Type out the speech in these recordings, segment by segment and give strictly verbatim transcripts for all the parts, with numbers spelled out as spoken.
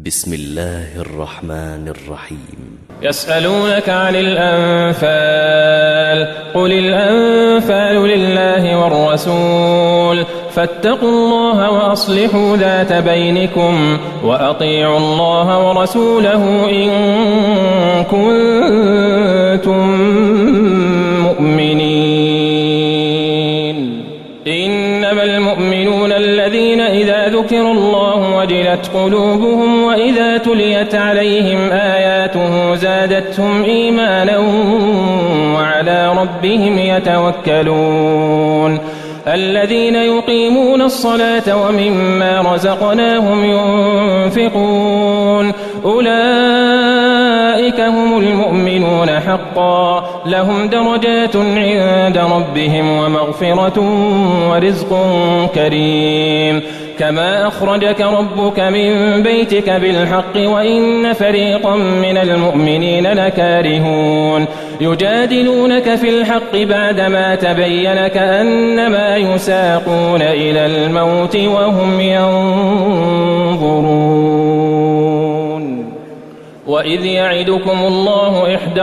بسم الله الرحمن الرحيم. يسألونك عن الأنفال قل الأنفال لله والرسول فاتقوا الله وأصلحوا ذات بينكم وأطيعوا الله ورسوله إن كنتم مؤمنين. إنما المؤمنون الذين إذا ذكر الله وجلت قلوبهم وإذا تليت عليهم آياته زادتهم إيمانا وعلى ربهم يتوكلون. الذين يقيمون الصلاة ومما رزقناهم ينفقون أولئك هم المؤمنون حقا لهم درجات عند ربهم ومغفرة ورزق كريم. كما أخرجك ربك من بيتك بالحق وإن فريقا من المؤمنين لكارهون يجادلونك في الحق بعدما تبين كأنما يساقون إلى الموت وهم ينظرون. وإذ يعدكم الله إحدى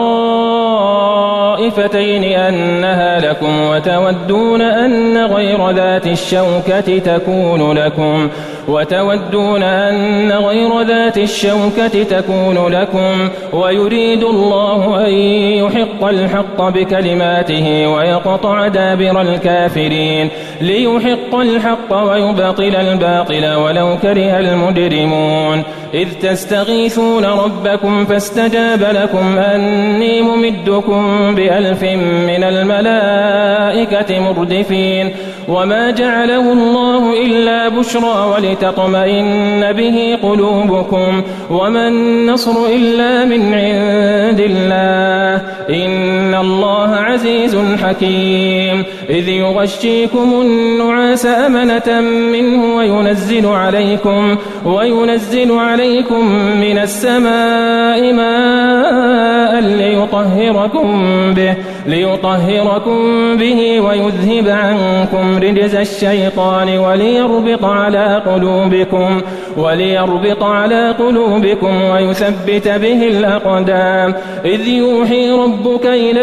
الطائفتين أنها لكم وتودون أن غير ذات الشوكة تكون لكم وتودون أن غير ذات الشوكة تكون لكم ويريد الله أن يحق الحق بكلماته ويقطع دابر الكافرين ليحق الحق ويبطل الباطل ولو كره المجرمون. إذ تستغيثون ربكم فاستجاب لكم أني ممدكم بألف من الملائكة مردفين وما جعله الله إلا بشرى ولتطمئن به قلوبكم وما النصر إلا من عند الله إن الله عزيز حكيم. إذ يغشيكم النعاس أمنة منه وينزل عليكم وينزل عليكم من السماء ماء ليطهركم به ليطهركم به ويذهب عنكم رجز الشيطان وليربط على قلوبكم وليربط على قلوبكم ويثبت به الأقدام. إذ يوحي ربك إلى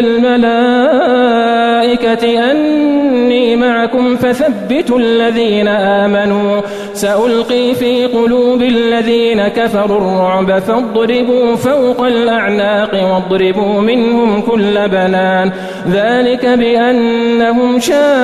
الملائكة أني معكم فثبتوا الذين آمنوا سألقي في قلوب الذين كفروا الرعب فاضربوا فوق الأعناق واضربوا منهم كل بنان ذلك بأنهم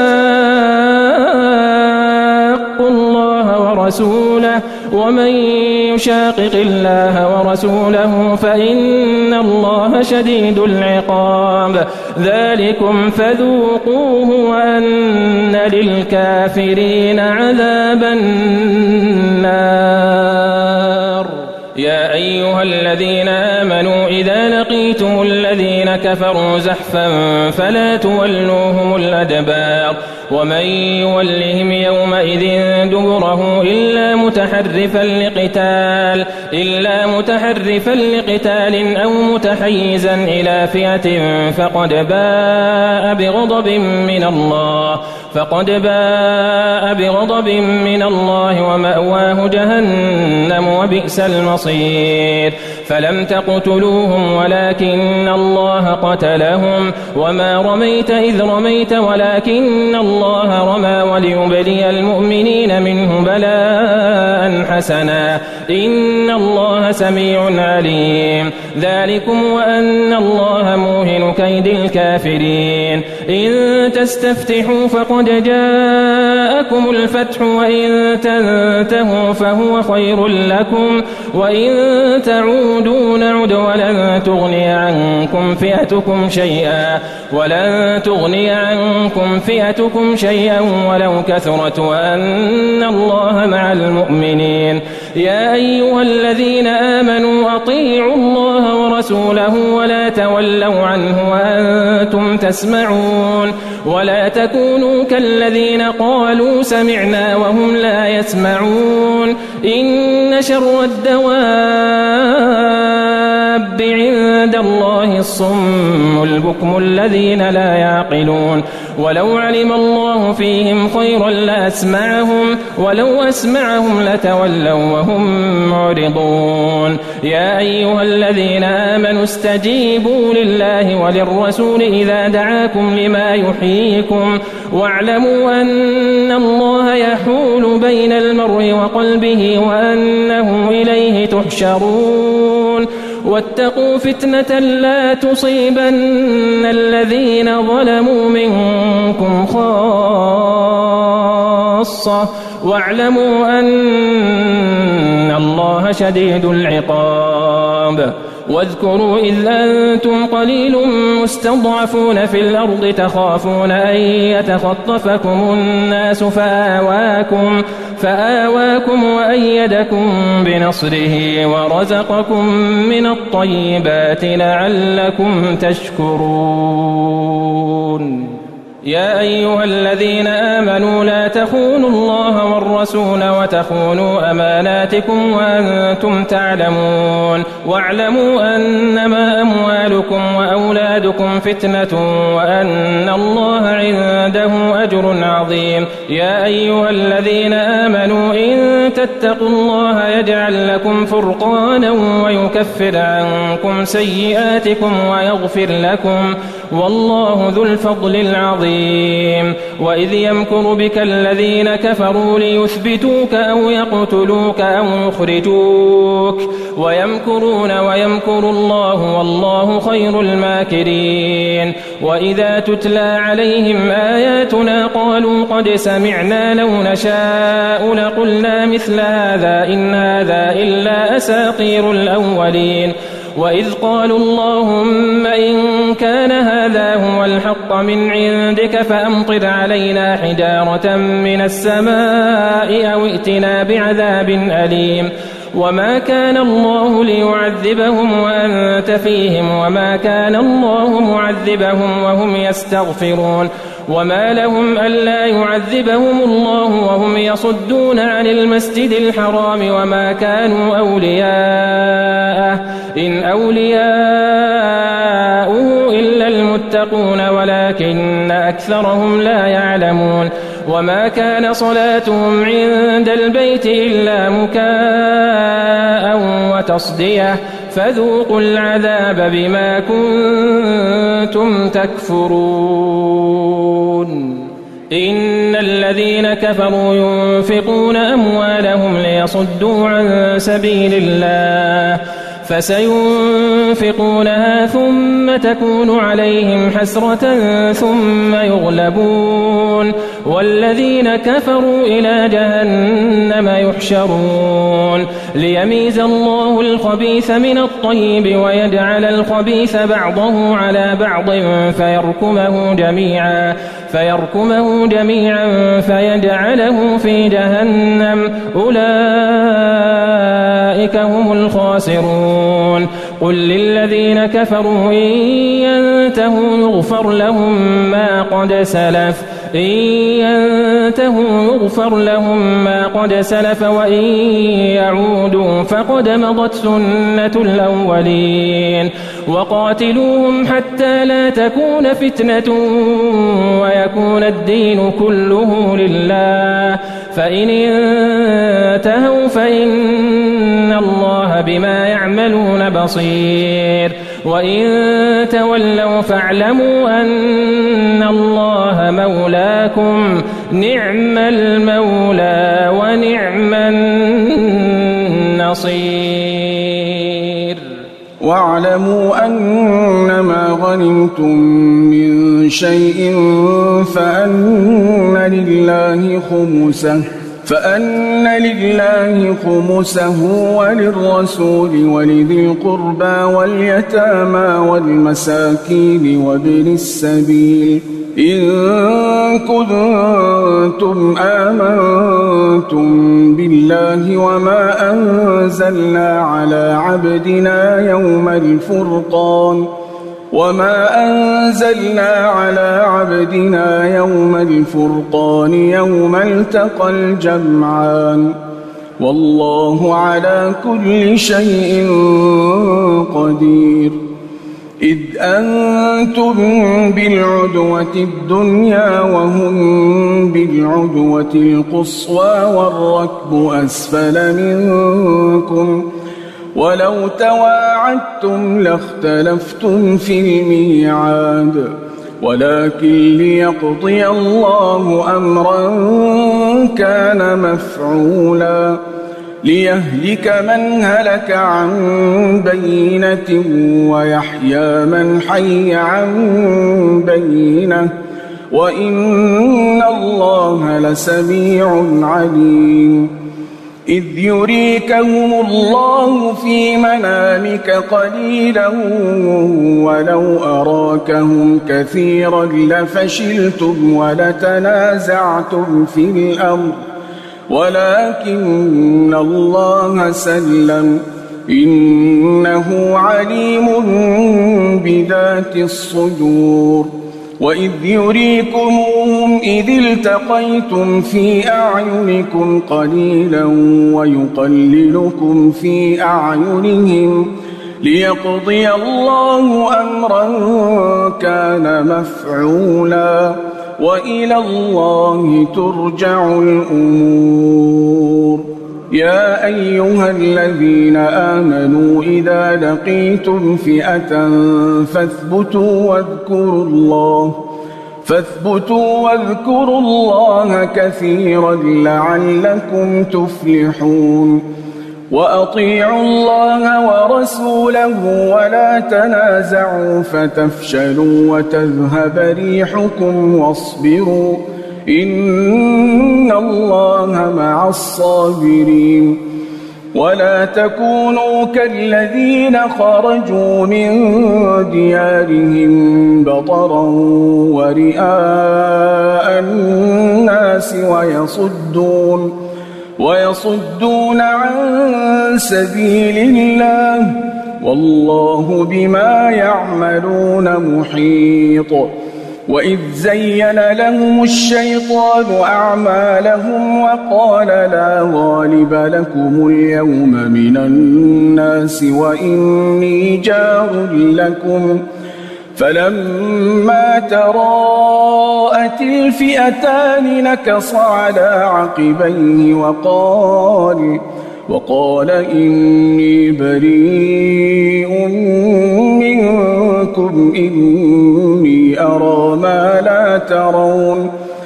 شاقوا الله ورسوله ومن يشاقق الله ورسوله فإن الله شديد العقاب. ذلكم فذوقوه وأن للكافرين عذاب النار. يا أيها الذين آمنوا إذا لقيتم الذين كفروا زحفا فلا تولوهم الأدبار ومن يولهم يومئذ دبره إلا متحرفا لقتال إلا متحرفا لقتال أو متحيزا إلى فئة فقد باء بغضب من الله فقد باء بغضب من الله ومأواه جهنم وبئس المصير. فلم تقتلوهم ولكن الله قتلهم وما رميت إذ رميت ولكن الله رمى وليبلي المؤمنين منه بلاء حسنا إن الله سميع عليم. ذلكم وأن الله موهن كيد الكافرين. إن تستفتحوا فقد جاءكم الفتح وإن تنتهوا فهو خير لكم وإن تعودوا نعد ولن تغني عنكم فئتكم شيئا ولن تغني عنكم فئتكم شيئا ولو كثرت وأن الله مع المؤمنين. يا أيها الذين آمنوا أطيعوا الله ورسوله ولا تولوا عنه وأنتم تسمعون ولا تكونوا كالذين قالوا سمعنا وهم لا يسمعون. إن شر الدواب الدواب عند الله الصم البكم الذين لا يعقلون ولو علم الله فيهم خيرا لأسمعهم ولو أسمعهم لتولوا وهم معرضون يا أيها الذين آمنوا استجيبوا لله وللرسول إذا دعاكم لما يحييكم واعلموا أن الله يحول بين المرء وقلبه وأنه إليه تحشرون واتقوا فتنة لا تصيبن الذين ظلموا منكم خاصة واعلموا أن الله شديد العقاب واذكروا إذ أنتم قليل مستضعفون في الأرض تخافون أن يتخطفكم الناس فآواكم, فآواكم وأيدكم بنصره ورزقكم من الطيبات لعلكم تشكرون يا أيها الذين آمنوا لا تخونوا الله والرسول وتخونوا أماناتكم وأنتم تعلمون واعلموا أنما أموالكم وأولادكم فتنة وأن الله عنده أجر عظيم يا أيها الذين آمنوا إن تتقوا الله يجعل لكم فرقانا ويكفر عنكم سيئاتكم ويغفر لكم والله ذو الفضل العظيم وإذ يمكر بك الذين كفروا ليثبتوك أو يقتلوك أو يخرجوك ويمكرون ويمكر الله والله خير الماكرين وإذا تتلى عليهم آياتنا قالوا قد سمعنا لو نشاء لقلنا مثل هذا إن هذا إلا أساطير الأولين وإذ قالوا اللهم إن كان هذا هو الحق من عندك فأمطر علينا حجارة من السماء أو ائتنا بعذاب أليم وما كان الله ليعذبهم وأنت فيهم وما كان الله معذبهم وهم يستغفرون وما لهم ألا يعذبهم الله وهم يصدون عن المسجد الحرام وما كانوا أولياءه إن أولياؤه إلا المتقون ولكن أكثرهم لا يعلمون وما كان صلاتهم عند البيت إلا مكاء وتصدية فذوقوا العذاب بما كنتم تكفرون إن الذين كفروا ينفقون أموالهم ليصدوا عن سبيل الله فسينفقونها ثم تكون عليهم حسرة ثم يغلبون والذين كفروا إلى جهنم يحشرون ليميز الله الخبيث من الطيب ويجعل الخبيث بعضه على بعض فيركمه جميعا فيركمه جميعا فيجعله في جهنم أولئك هم الخاسرون قل للذين كفروا إن ينتهوا يغفر لهم ما قد سلف إن ينتهوا يغفر لهم ما قد سلف وإن يعودوا فقد مضت سنة الأولين وقاتلوهم حتى لا تكون فتنة ويكون الدين كله لله فإن انتهوا فإن الله بما يعملون بصير وإن تولوا فاعلموا أن الله مولاكم نعم المولى ونعم النصير واعلموا أنما غنمتم من شيء فأن لله خمسه فأن لله خمسه وللرسول ولذي القربى واليتامى والمساكين وابن السبيل إن كنتم آمنتم بالله وما أنزلنا على عبدنا يوم الفرقان وما أنزلنا على عبدنا يوم الفرقان يوم التقى الجمعان والله على كل شيء قدير. إذ أنتم بالعدوة الدنيا وهم بالعدوة القصوى والركب أسفل منكم ولو تواعدتم لاختلفتم في الميعاد ولكن ليقضي الله أمرا كان مفعولا ليهلك من هلك عن بينة ويحيى من حي عن بينة وإن الله لسميع عليم. إذ يريكهم الله في منامك قليلا ولو أراكهم كثيرا لفشلتم ولتنازعتم في الأمر ولكن الله سلم إنه عليم بذات الصدور. وإذ يريكمهم إذ التقيتم في أعينكم قليلا ويقللكم في أعينهم ليقضي الله أمرا كان مفعولا وإلى الله ترجع الأمور. يا أيها الذين آمنوا إذا لقيتم فئة فاثبتوا واذكروا الله فاثبتوا واذكروا الله كثيرا لعلكم تفلحون. وأطيعوا الله ورسوله ولا تنازعوا فتفشلوا وتذهب ريحكم واصبروا إن الله مع الصابرين. ولا تكونوا كالذين خرجوا من ديارهم بطرا ورئاء الناس ويصدون ويصدون عن سبيل الله والله بما يعملون محيط. وإذ زين لهم الشيطان أعمالهم وقال لا غالب لكم اليوم من الناس وإني جار لكم فلما تراءت الفئتان نكص على عقبيه وقال وقال إني بريء منكم إني أرى ما لا ترون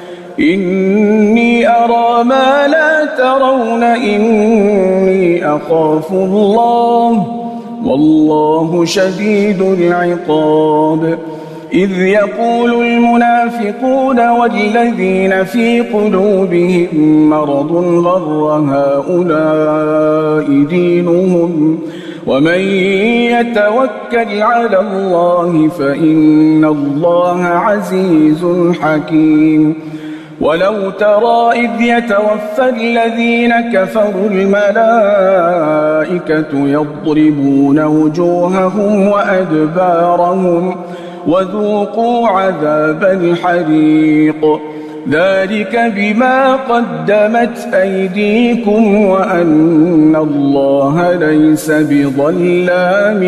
إني أرى ما لا ترون إني أخاف الله والله شديد العقاب. إذ يقول المنافقون والذين في قلوبهم مرض غر هؤلاء دينهم ومن يتوكل على الله فإن الله عزيز حكيم. ولو ترى إذ يتوفى الذين كفروا الملائكة يضربون وجوههم وأدبارهم وذوقوا عذاب الحريق ذلك بما قدمت أيديكم وأن الله ليس بظلام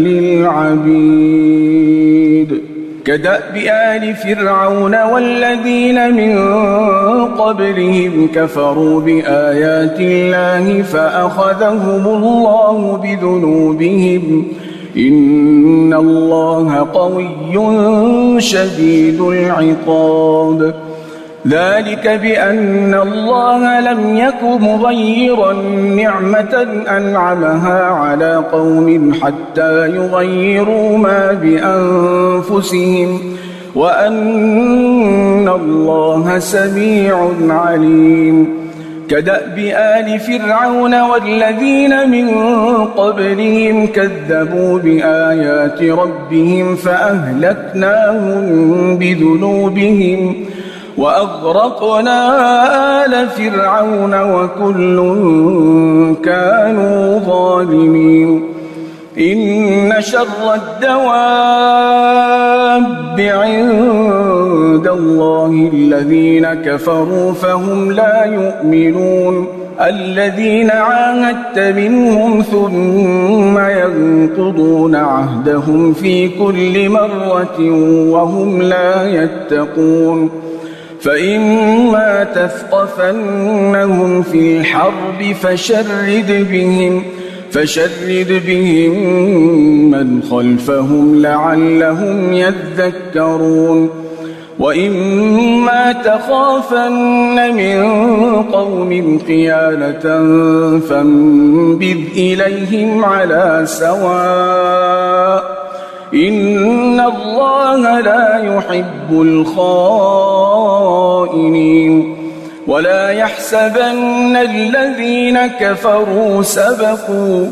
للعبيد. كدأب آل فرعون والذين من قبلهم كفروا بآيات الله فأخذهم الله بذنوبهم إن الله قوي شديد العقاب. ذلك بأن الله لم يك مغيرا نعمة أنعمها على قوم حتى يغيروا ما بأنفسهم وأن الله سميع عليم. كدأب آل فرعون والذين من قبلهم كذبوا بآيات ربهم فأهلكناهم بذنوبهم وأغرقنا آل فرعون وكل كانوا ظالمين. إن شر الدواب عند الله الذين كفروا فهم لا يؤمنون. الذين عاهدت منهم ثم ينقضون عهدهم في كل مرة وهم لا يتقون فإما تثقفنهم في الحرب فشرد بهم فشرد بهم من خلفهم لعلهم يذكرون وإما تخافن من قوم خيانة فانبذ إليهم على سواء إن الله لا يحب الخائنين ولا يحسبن الذين كفروا سبقوا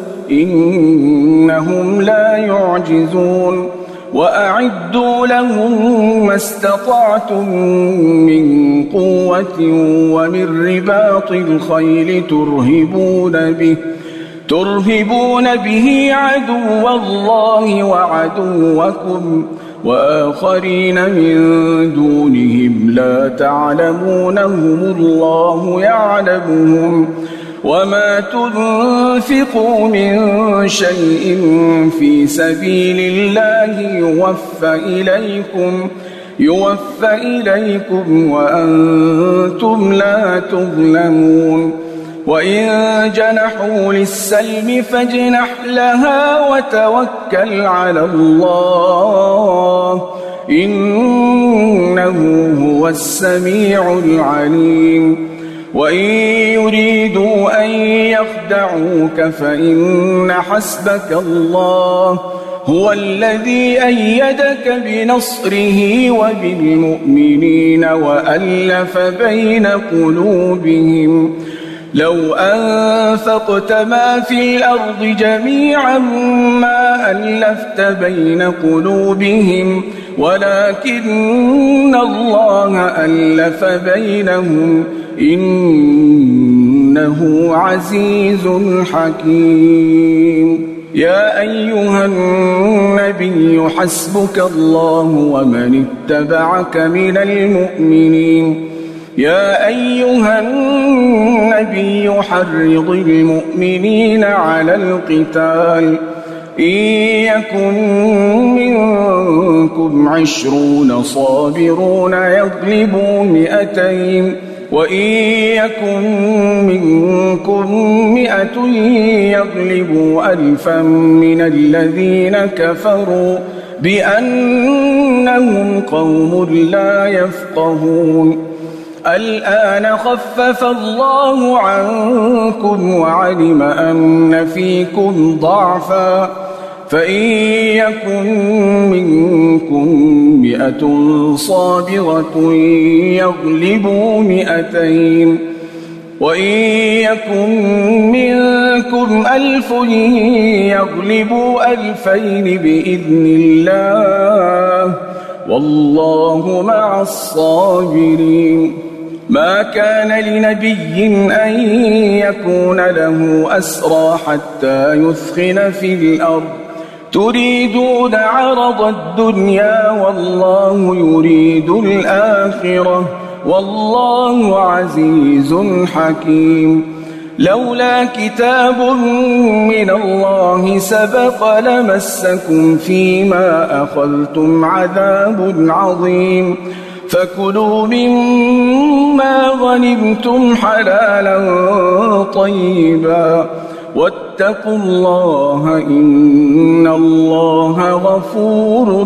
إنهم لا يعجزون وأعدوا لهم ما استطعتم من قوة ومن رباط الخيل ترهبون به ترهبون به عدو الله وعدوكم وآخرين من دونهم لا تعلمونهم الله يعلمهم وما تنفقوا من شيء في سبيل الله يوفى إليكم يوفى إليكم وأنتم لا تظلمون وإن جنحوا للسلم فاجنح لها وتوكل على الله إنه هو السميع العليم وإن يريدوا أن يخدعوك فإن حسبك الله هو الذي أيدك بنصره وبالمؤمنين وألف بين قلوبهم لو أنفقت ما في الأرض جميعا ما ألفت بين قلوبهم ولكن الله ألف بينهم إنه عزيز حكيم يا أيها النبي حسبك الله ومن اتبعك من المؤمنين يا أيها النبي حرض المؤمنين على القتال إن يكن منكم عشرون صابرون يغلبوا مئتين وإن يكن منكم مئة يغلبوا ألفا من الذين كفروا بأنهم قوم لا يفقهون الآن خفف الله عنكم وعلم أن فيكم ضعفا فإن يكن منكم مئة صابرة يغلبوا مئتين وإن يكن منكم ألف يغلبوا ألفين بإذن الله والله مع الصابرين ما كان لنبي أن يكون له أسرى حتى يثخن في الأرض تريدون عرض الدنيا والله يريد الآخرة والله عزيز حكيم لولا كتاب من الله سبق لمسكم فيما أخذتم عذاب عظيم فكلوا مما غنمتم حلالا طيبا واتقوا الله إن الله غفور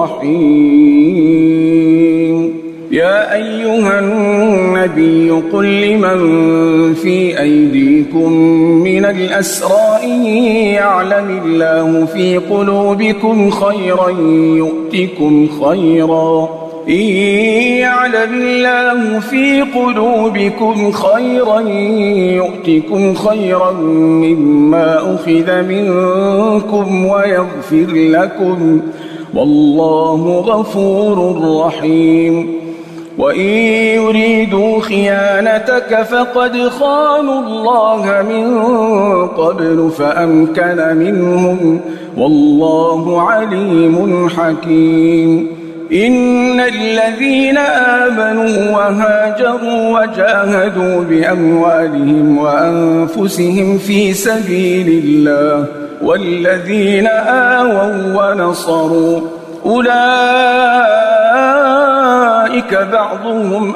رحيم يا أيها النبي قل لمن في أيديكم من الأسرى إن يعلم الله في قلوبكم خيرا يؤتكم خيرا إن يعلم الله في قلوبكم خيرا يؤتكم خيرا مما أخذ منكم ويغفر لكم والله غفور رحيم وإن يريدوا خيانتك فقد خانوا الله من قبل فأمكن منهم والله عليم حكيم إن الذين آمنوا وهاجروا وجاهدوا بأموالهم وأنفسهم في سبيل الله والذين آووا ونصروا أولئك بعضهم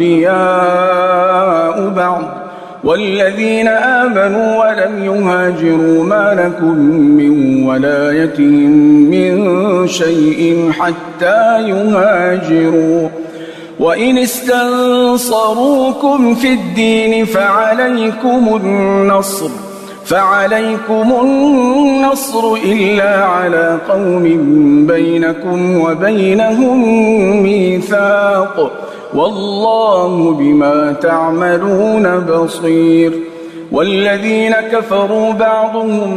أولياء بعض والذين آمنوا ولم يهاجروا ما لكم من ولايتهم من شيء حتى يهاجروا وإن استنصروكم في الدين فعليكم النصر فعليكم النصر إلا على قوم بينكم وبينهم ميثاق والله بما تعملون بصير والذين كفروا بعضهم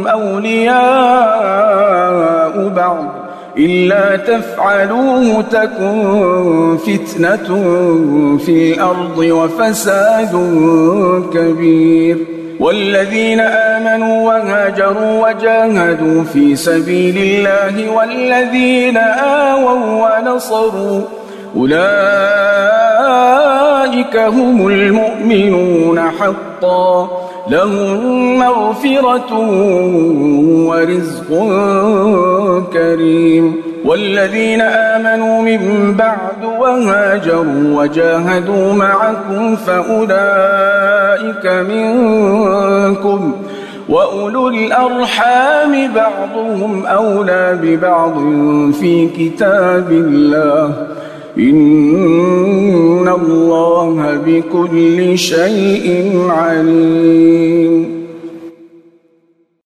أولياء بعض إلا تفعلوه تكن فتنة في الأرض وفساد كبير والذين آمنوا وهاجروا وجاهدوا في سبيل الله والذين آووا ونصروا أولئك هم المؤمنون حقا لهم مغفرة ورزق كريم والذين آمنوا من بعد وهاجروا وجاهدوا معكم فأولئك منكم وأولو الأرحام بعضهم أولى ببعض في كتاب الله إن الله بكل شيء عليم.